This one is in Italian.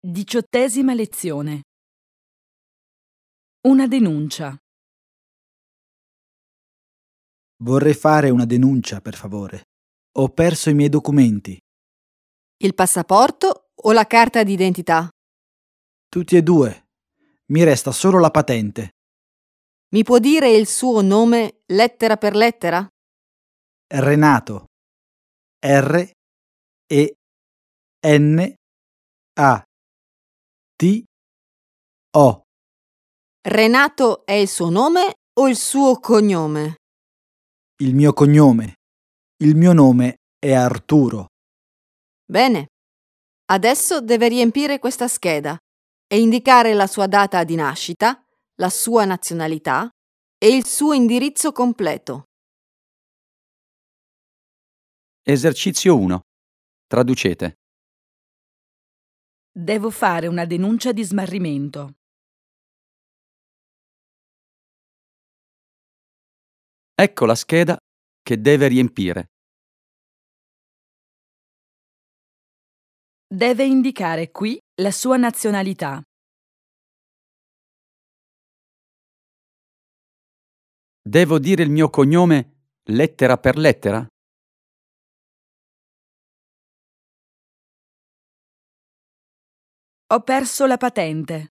18ª lezione. Una denuncia. Vorrei fare una denuncia, per favore. Ho perso i miei documenti. Il passaporto o la carta d'identità? Tutti e due. Mi resta solo la patente. Mi può dire il suo nome lettera per lettera? Renato. R E N A T O. Renato è il suo nome o il suo cognome? Il mio cognome. Il mio nome è Arturo. Bene. Adesso deve riempire questa scheda e indicare la sua data di nascita, la sua nazionalità e il suo indirizzo completo. Esercizio 1. Traducete. Devo fare una denuncia di smarrimento. Ecco la scheda che deve riempire. Deve indicare qui la sua nazionalità. Devo dire il mio cognome lettera per lettera? Ho perso la patente.